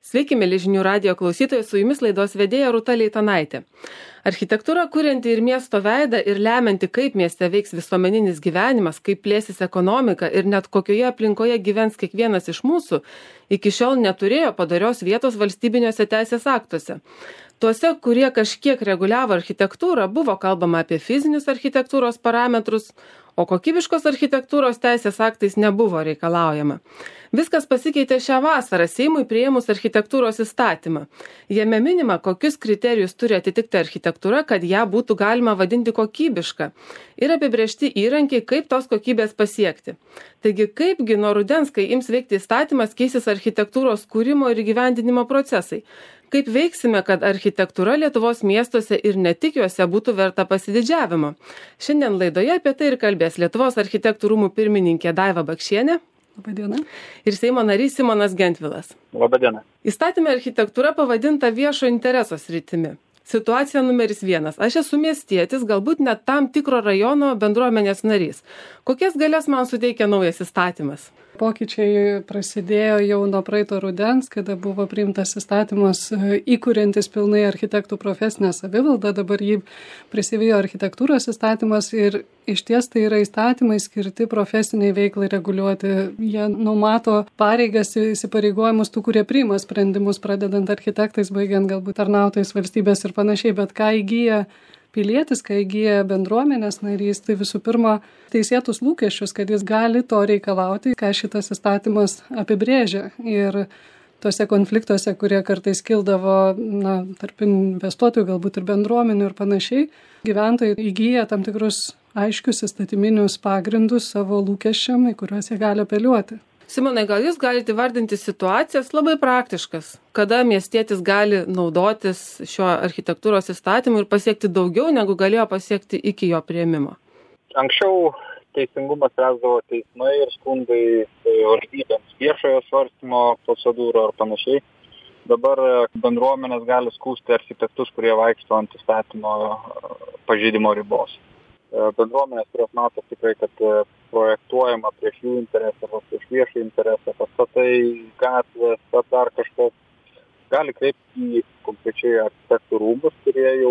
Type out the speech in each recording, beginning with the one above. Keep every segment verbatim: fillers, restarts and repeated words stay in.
Sveiki, mėly žinių radijo klausytojai, su jumis laidos vedėja Rūta Leitanaitė. Architektūra kurianti ir miesto veidą ir lemianti, kaip mieste veiks visuomeninis gyvenimas, kaip plėsis ekonomika ir net kokioje aplinkoje gyvens kiekvienas iš mūsų, iki šiol neturėjo padorios vietos valstybiniuose teisės aktuose. Tuose, kurie kažkiek reguliavo architektūrą, buvo kalbama apie fizinius architektūros parametrus, o kokybiškos architektūros teisės aktais nebuvo reikalaujama. Viskas pasikeitė šią vasarą Seimui priėmus architektūros įstatymą. Jame minima, kokius kriterijus turi atitikti architektūra, kad ją būtų galima vadinti kokybiška, ir apibrėžti įrankiai, kaip tos kokybės pasiekti. Taigi, kaipgi nuo rudens, kai ims veikti įstatymas, keisis architektūros kūrimo ir įgyvendinimo procesai? Kaip veiksime, kad architektūra Lietuvos miestuose ir ne tik juose būtų verta pasididžiavimo? Šiandien laidoje apie tai ir kalbės Lietuvos architektų rūmų pirmininkė Daiva Bakšienė. Labadiena. Ir Seimo narys Simonas Gentvilas. Labadiena. Įstatyme architektūra pavadinta viešo intereso sritimi. Situacija numeris vienas. Aš esu miestietis, galbūt net tam tikro rajono bendruomenės narys. Kokias galias man suteikia naujas įstatymas? Pokyčiai prasidėjo jau nuo praeito rudens, kada buvo priimtas įstatymas įkuriantis pilnai architektų profesinę savivaldą. Dabar jį prisivijo architektūros įstatymas ir iš ties tai yra įstatymai skirti profesiniai veiklai reguliuoti. Jie numato pareigas įsipareigojimus tų, kurie priima sprendimus, pradedant architektais, baigiant galbūt tarnautojais valstybės ir panašiai, bet ką įgyja pilietis, kai įgyja bendruomenės narys, tai visų pirma teisėtus lūkesčius, kad jis gali to reikalauti, ką šitas įstatymas apibrėžia. Ir tuose konfliktuose, kurie kartais kildavo na, tarp investuotojų, galbūt ir bendruomenių ir panašiai, gyventojai įgyja tam tikrus aiškius įstatyminius pagrindus savo lūkesčiam, į kuriuos jie gali apeliuoti. Simonai, gal jūs galite įvardinti situacijas labai praktiškas, kada miestietis gali naudotis šiuo architektūros įstatymu ir pasiekti daugiau, negu galėjo pasiekti iki jo priėmimo? Anksčiau teisingumas spręsdavo teismai ir skundai valstybėms viešojo svarstymo procedūrų ar panašiai. Dabar bendruomenės gali skųsti architektus, kurie vaikšto ant įstatymo pažeidimo ribos. Bendruomenės, kurios mato tikrai, kad projektuojama prieš jų interesą, arba prieš viešą interesą, pastatai, gatvės, ar dar kažkas, gali kreipti į konkrečiai architektų rūmus, kurie jau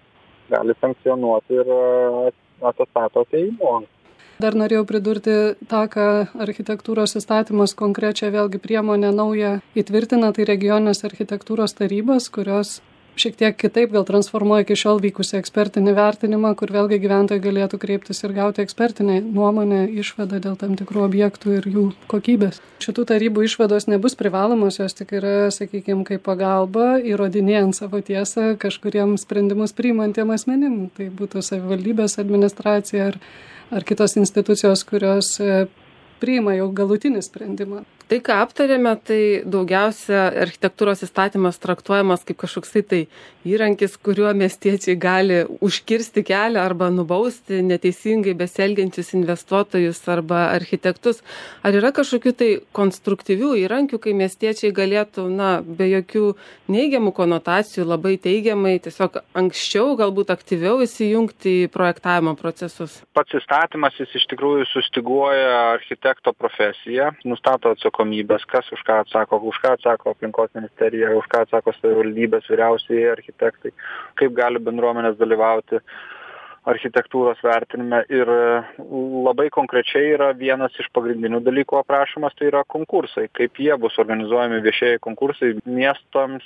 gali sankcionuoti ir atestato atėjimo. Dar norėjau pridurti tą, ką architektūros įstatymas konkrečią vėlgi priemonę naują įtvirtina, tai regioninės architektūros tarybos, kurios šiek tiek kitaip gal transformuoja iki šiol vykusią ekspertinį vertinimą, kur vėlgi gyventojai galėtų kreiptis ir gauti ekspertinę nuomonę, išvadą dėl tam tikrų objektų ir jų kokybės. Šitų tarybų išvados nebus privalomos, jos tik yra, sakykime, kaip pagalba įrodinėjant savo tiesą kažkuriems sprendimus priimantiem asmenim. Tai būtų savivaldybės administracija ar, ar kitos institucijos, kurios priima jau galutinį sprendimą. Tai, ką aptarėme, tai daugiausia architektūros įstatymas traktuojamas kaip kažkoksai tai įrankis, kuriuo miestiečiai gali užkirsti kelią arba nubausti neteisingai besielgiančius investuotojus arba architektus. Ar yra kažkokių tai konstruktyvių įrankių, kai miestiečiai galėtų, na, be jokių neigiamų konotacijų, labai teigiamai, tiesiog anksčiau, galbūt aktyviau įsijungti į projektavimo procesus? Pats įstatymas jis iš tikrųjų sustiguoja architekto profesiją, nustato atsakomybę. Komybės, kas už ką atsako, už ką atsako aplinkos ministerija, už ką atsako savivaldybės vyriausieji architektai, kaip gali bendruomenės dalyvauti architektūros vertinime. Ir labai konkrečiai yra vienas iš pagrindinių dalykų aprašomas, tai yra konkursai, kaip jie bus organizuojami viešieji konkursai miestams,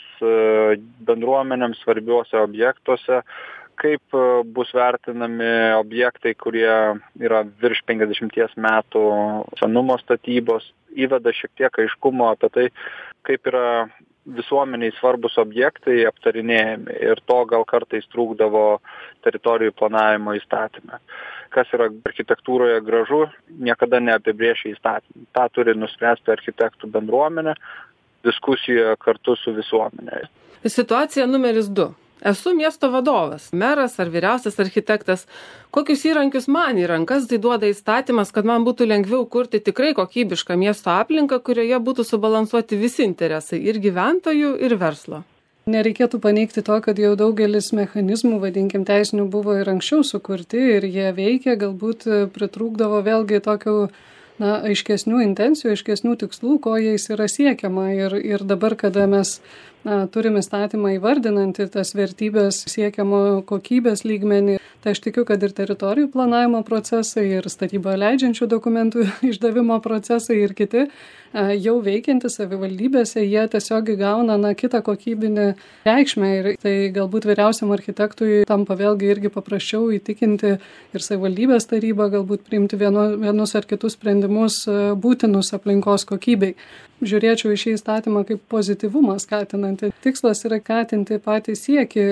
bendruomenėms svarbiuose objektuose, kaip bus vertinami objektai, kurie yra virš penkiasdešimties metų senumo statybos, įveda šiek tiek aiškumo apie tai, kaip yra visuomeniai svarbus objektai aptarinėjami ir to gal kartais trūkdavo teritorijų planavimo įstatyme. Kas yra architektūroje gražu, niekada neapibrėžia įstatymą. Ta turi nuspręsti architektų bendruomenė, diskusijoje kartu su visuomenė. Situacija numeris du. Esu miesto vadovas, meras ar vyriausias architektas. Kokius įrankius man į rankas tai duoda įstatymas, kad man būtų lengviau kurti tikrai kokybišką miesto aplinką, kurioje būtų subalansuoti visi interesai ir gyventojų, ir verslo? Nereikėtų paneigti to, kad jau daugelis mechanizmų, vadinkim, teisinių buvo ir anksčiau sukurti ir jie veikia, galbūt pritrūkdavo vėlgi tokių na, aiškesnių intencijų, aiškesnių tikslų, ko jais yra siekiama. Ir, ir dabar, kada mes na, turime įstatymą įvardinantį tas vertybės siekiamo kokybės lygmenį, tai aš tikiu, kad ir teritorijų planavimo procesai, ir statybą leidžiančių dokumentų išdavimo procesai ir kiti jau veikiantys savivaldybėse, jie tiesiog įgauna na, kitą kokybinį reikšmę. Ir tai galbūt vyriausiam architektui tampa vėlgi irgi paprasčiau įtikinti ir savivaldybės tarybą, galbūt priimti vienu, vienus ar kitus sprendimus būtinus aplinkos kokybei. Žiūrėčiau į šį įstatymą kaip pozityvumą skatinantį. Tikslas yra skatinti patį siekį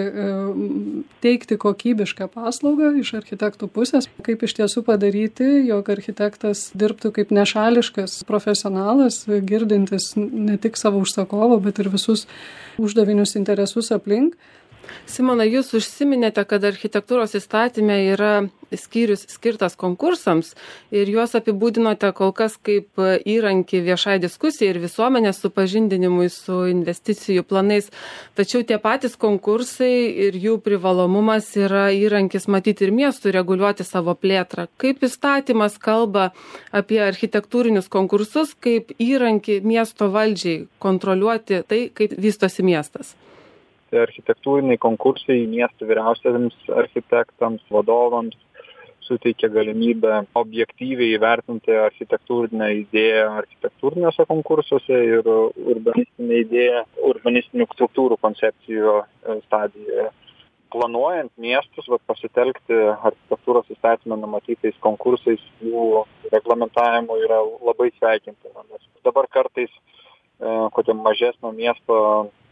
teikti kokybišką paslaugą iš architektų pusės, kaip iš tiesų padaryti, jog architektas dirbtų kaip nešališkas profesionalas, girdintis ne tik savo užsakovo, bet ir visus uždavinius interesus aplink. Simona, jūs užsiminėte, kad architektūros įstatyme yra skyrius skirtas konkursams ir juos apibūdinote kol kas kaip įrankį viešai diskusijai ir visuomenės supažindinimui su investicijų planais. Tačiau tie patys konkursai ir jų privalomumas yra įrankis matyti ir miestų reguliuoti savo plėtrą. Kaip įstatymas kalba apie architektūrinius konkursus kaip įrankį miesto valdžiai kontroliuoti tai, kaip vystosi miestas? Tai architektūriniai konkursai miestų vyriausiams architektams, vadovams suteikia galimybę objektyviai įvertinti architektūrinę idėją architektūriniuose konkursuose ir urbanistinę idėją urbanistinių struktūrų koncepcijų stadijoje. Planuojant miestus, vat, pasitelkti architektūros įstatyme numatytais konkursais, jų reglamentavimu yra labai sveikintina. Nes dabar kartais e, kokiam mažesnio miesto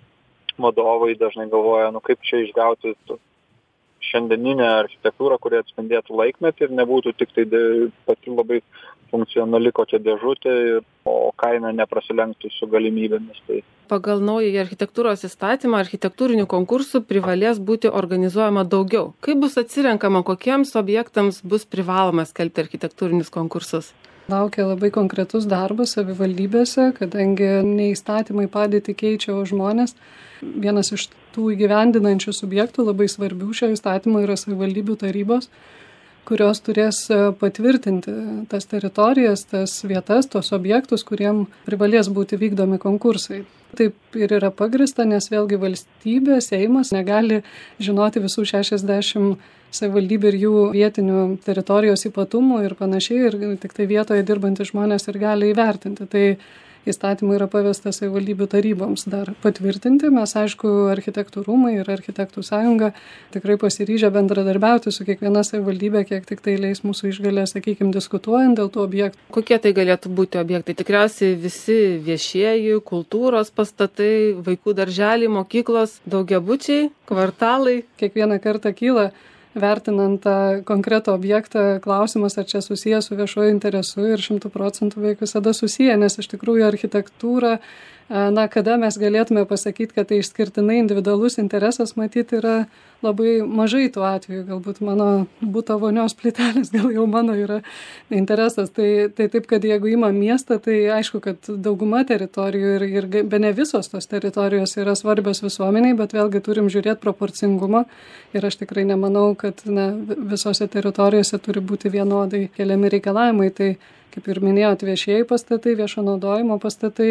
vadovai dažnai galvoja, nu kaip čia išgauti šiandieninę architektūrą, kuri atspindėtų laikmetį ir nebūtų tik tai pati labai funkcionali kokia dėžutė, o kaina neprasilenktų su galimybėmis. Tai. Pagal naująjį architektūros įstatymą architektūrinių konkursų privalės būti organizuojama daugiau. Kaip bus atsirenkama, kokiems objektams bus privaloma skelbti architektūrinius konkursus? Laukia labai konkretus darbas savivaldybėse, kadangi ne įstatymai padėtį keičia, o žmonės. Vienas iš tų įgyvendinančių subjektų labai svarbių šio įstatymo yra savivaldybių tarybos, kurios turės patvirtinti tas teritorijas, tas vietas, tos objektus, kuriem privalės būti vykdomi konkursai. Taip ir yra pagrįsta, nes vėlgi valstybė, Seimas negali žinoti visų šešiasdešimt savivaldybių ir jų vietinių teritorijos ypatumų ir panašiai, ir tik tai vietoje dirbantys žmonės ir gali įvertinti. Tai įstatymai yra pavesta savivaldybių taryboms dar patvirtinti. Mes, aišku, architektų rūmai ir architektų sąjunga tikrai pasiryžę bendradarbiauti su kiekviena savivaldybė, kiek tik tai leis mūsų išgalė, sakykime, diskutuojant dėl tų objektų. Kokie tai galėtų būti objektai? Tikriausiai visi viešieji, kultūros pastatai, vaikų darželiai, mokyklos, daugiabučiai, kvartalai. Kiekvieną kartą kyla vertinant tą konkretų objektą klausimas, ar čia susijęs su viešuoju interesu, ir šimtų procentų beveik visada susiję, nes iš tikrųjų architektūra, na, kada mes galėtume pasakyti, kad tai išskirtinai individualus interesas, matyti yra labai mažai tų atvejų. Galbūt mano buto vonios plytelės, gal jau mano yra interesas. Tai, tai taip, kad jeigu ima miestą, tai aišku, kad dauguma teritorijų ir, ir be ne visos tos teritorijos yra svarbios visuomeniai, bet vėlgi turim žiūrėti proporcingumą. Ir aš tikrai nemanau, kad na, visose teritorijose turi būti vienodai keliami reikalavimai. Tai kaip ir minėjot, viešieji pastatai, viešo naudojimo pastatai,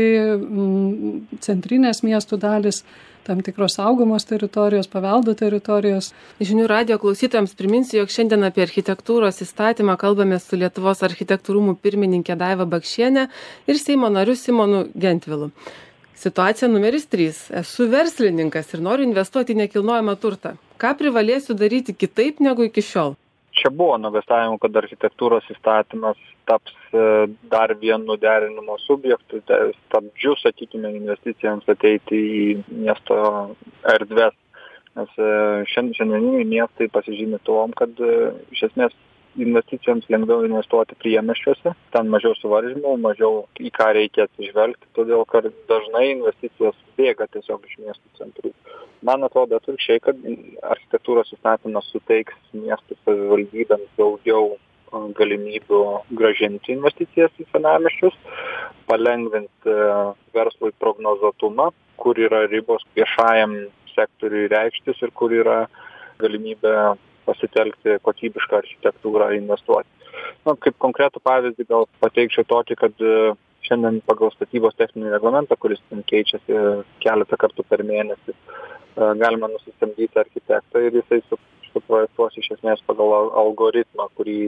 centrinės miestų dalis, tam tikros saugomos teritorijos, paveldo teritorijos. Žinių radijo klausytojams priminsiu, jog šiandien apie architektūros įstatymą kalbame su Lietuvos architektų rūmų pirmininkė Daiva Bakšienė ir Seimo nariu Simonu Gentvilu. Situacija numeris trys. Esu verslininkas ir noriu investuoti į nekilnojamą turtą. Ką privalėsiu daryti kitaip negu iki šiol? Čia buvo nuogąstavimų, kad architektūros įstatymas taps dar vienu derinimo subjektu, stabdžiu, sakykime, investicijams ateiti į miesto erdves. Nes šiandieniniai miestai pasižymi tuom, kad iš esmės investicijoms lengviau investuoti priemiesčiuose, ten mažiau suvaržymų, mažiau į ką reikia atsižvelgti, todėl kad dažnai investicijos bėga tiesiog iš miestų centrų. Man atrodo atvirkščiai, kad architektūros įstatymas suteiks miestų savivaldybėms daugiau galimybių grąžinti investicijas į senamiesčius, palengvinti verslui prognozuotumą, kur yra ribos viešajam sektoriui reikštis ir kur yra galimybė pasitelkti kokybišką architektūrą investuoti. Nu, kaip konkretų pavyzdį gal pateikčiau tokį, kad šiandien pagal statybos techninį reglamentą, kuris keičiasi keletą kartų per mėnesį, galima nusisamdyti architektą ir jisai suprojektuos iš esmės pagal algoritmą, kurį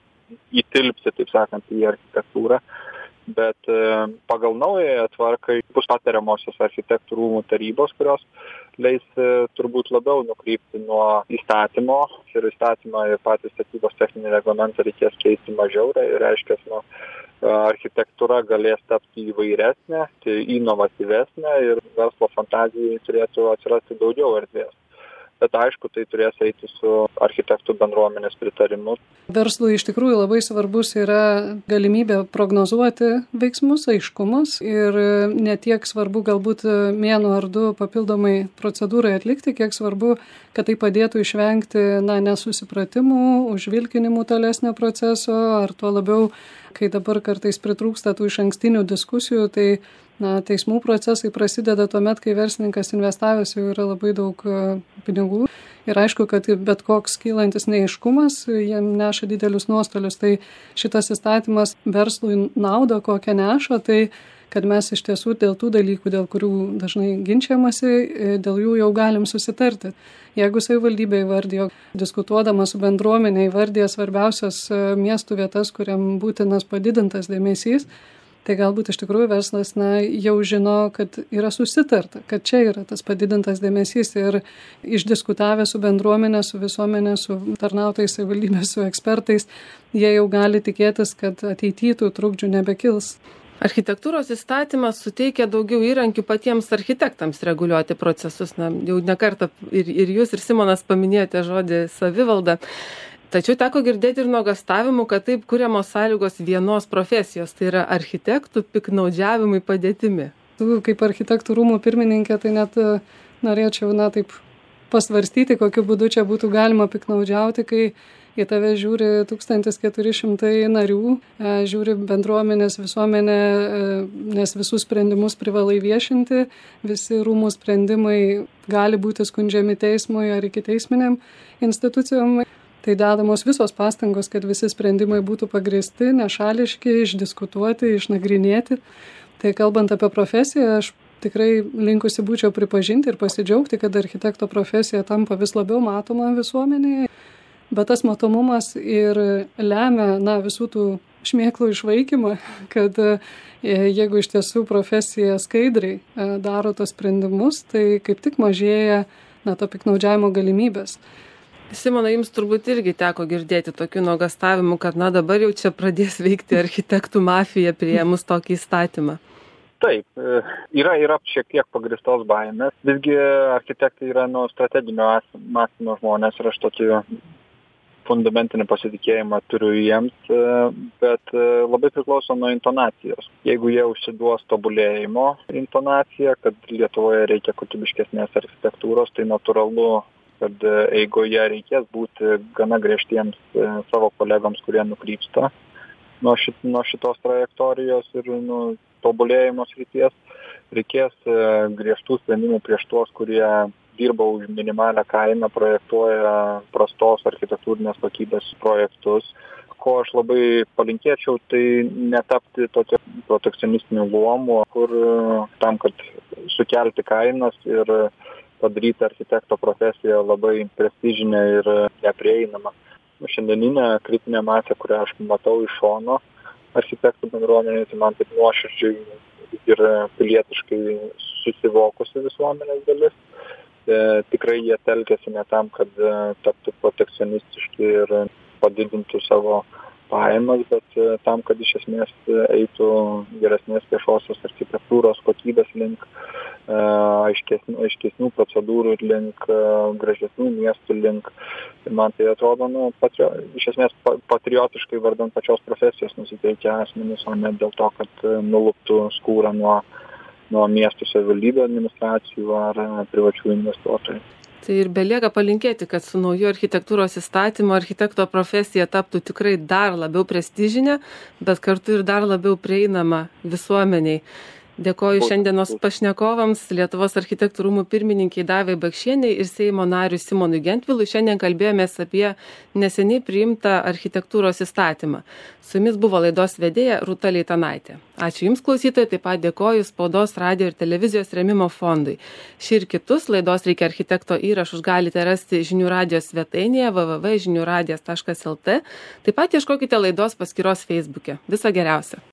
įtilpsi, taip sakant, į architektūrą. Bet pagal naująją tvarką bus patariamosios architektų rūmų tarybos, kurios leis turbūt labiau nukrypti nuo įstatymo ir įstatymą ir patys statybos techninį reglamentą reikės keisti mažiau, reiškia, nu, architektūra galės tapti įvairesnė, tai inovatyvesnė ir verslo fantazijai turėtų atsirasti daugiau erdvės. Bet aišku, tai turės eiti su architektų bendruomenės pritarimu. Verslui iš tikrųjų labai svarbus yra galimybė prognozuoti veiksmus, aiškumus ir ne tiek svarbu galbūt mėnuo ar du papildomai procedūrai atlikti, kiek svarbu, kad tai padėtų išvengti na, nesusipratimų, užvilkinimų tolesnio proceso, ar tuo labiau, kai dabar kartais pritrūksta tų išankstinių diskusijų, tai na, teismų procesai prasideda tuomet, kai verslininkas investavęs jau yra labai daug pinigų. Ir aišku, kad bet koks kylantis neaiškumas jam neša didelius nuostolius. Tai šitas įstatymas verslui naudą kokią neša, tai kad mes iš tiesų dėl tų dalykų, dėl kurių dažnai ginčiamasi, dėl jų jau galim susitarti. Jeigu savivaldybė įvardijo, diskutuodama su bendruomenė įvardijo svarbiausias miestų vietas, kuriam būtinas padidintas dėmesys, tai galbūt iš tikrųjų verslas na, jau žino, kad yra susitarta, kad čia yra tas padidintas dėmesys ir išdiskutavę su bendruomenė, su visuomenė, su tarnautojais savivaldybės, su ekspertais, jie jau gali tikėtis, kad ateityje tų trukdžių nebekils. Architektūros įstatymas suteikia daugiau įrankių patiems architektams reguliuoti procesus. Na, jau ne kartą ir, ir jūs, ir Simonas paminėjote žodį savivalda. Tačiau teko girdėti ir nuogąstavimų, kad taip kuriamos sąlygos vienos profesijos, tai yra architektų piktnaudžiavimui padėtimi. Kaip architektų rūmų pirmininkė, tai net norėčiau na, taip pasvarstyti, kokiu būdu čia būtų galima piktnaudžiauti, kai į tave žiūri tūkstantis keturi šimtai narių, žiūri bendruomenės visuomenė, nes visus sprendimus privalai viešinti, visi rūmų sprendimai gali būti skundžiami teismui ar ikiteisminiam institucijom. Tai dedamos visos pastangos, kad visi sprendimai būtų pagrįsti, nešališki, išdiskutuoti, išnagrinėti. Tai kalbant apie profesiją, aš tikrai linkusi būčiau pripažinti ir pasidžiaugti, kad architekto profesija tampa vis labiau matoma visuomenėje. Bet tas matomumas ir lemia na, visų tų šmėklų išvaikymą, kad jeigu iš tiesų profesija skaidriai daro tos sprendimus, tai kaip tik mažėja na, to piktnaudžiavimo galimybės. Simona, jums turbūt irgi teko girdėti tokių nuogastavimų, kad na, dabar jau čia pradės veikti architektų mafija priėmus tokį įstatymą. Taip, yra, yra šiek tiek pagristos baimės. Visgi architektai yra nu, strateginio mąstymo žmonės ir aš tokį fundamentinį pasitikėjimą turiu jiems, bet labai priklauso nuo intonacijos. Jeigu jie užsiduos tobulėjimo intonaciją, kad Lietuvoje reikia kokybiškesnės architektūros, tai natūralu, kad eigoje reikės būti gana griežtiems savo kolegams, kurie nukrypsta nuo, šit, nuo šitos trajektorijos ir nu, tobulėjimo srities. Reikės griežtų sprendimų prieš tuos, kurie dirba už minimalią kainą, projektuoja prastos architektūrinės kokybės projektus. Ko aš labai palinkėčiau, tai netapti tokio protekcionistinių luomų, kur tam, kad sukelti kainas ir padaryti architekto profesiją labai prestižinę ir neprieinamą. Šiandieninė kritinė masė, kurią aš matau iš šono architektų bendruomenėje, tai man taip nuoširdžiai ir pilietiškai susivokusi visuomenės dalis. E, tikrai jie telkėsi ne tam, kad e, taptų protekcionistiški ir padidintų savo pajamas, bet e, tam, kad iš esmės eitų geresnės viešosios architektūros kokybės link, e, aiškesnių, aiškesnių procedūrų link, e, gražesnių miestų link. Ir man tai atrodo, nu, patrio, iš esmės patriotiškai vardant pačios profesijos nusiteikę asmenys, o ne dėl to, kad e, nuluptų skūrą nuo nuo miestų savivaldybių administracijų ar privačių investuotojų. Tai ir belieka palinkėti, kad su nauju architektūros įstatymu architekto profesija taptų tikrai dar labiau prestižinė, bet kartu ir dar labiau prieinama visuomeniai. Dėkoju šiandienos pašnekovams, Lietuvos architektų rūmų pirmininkiai Daivai Bakšienei ir Seimo nariui Simonui Gentvilui. Šiandien kalbėjomės apie neseniai priimtą architektūros įstatymą. Su jumis buvo laidos vedėja Rūta Leitanaitė. Ačiū Jums, klausytojai, taip pat dėkoju Spaudos, radio ir televizijos rėmimo fondui. Šį ir kitus laidos Reikia architekto įrašus galite rasti žinių radijos svetainėje w w w taškas žinių radijas taškas l t. Taip pat ieškokite laidos paskyros Facebook'e. Viso geriausio.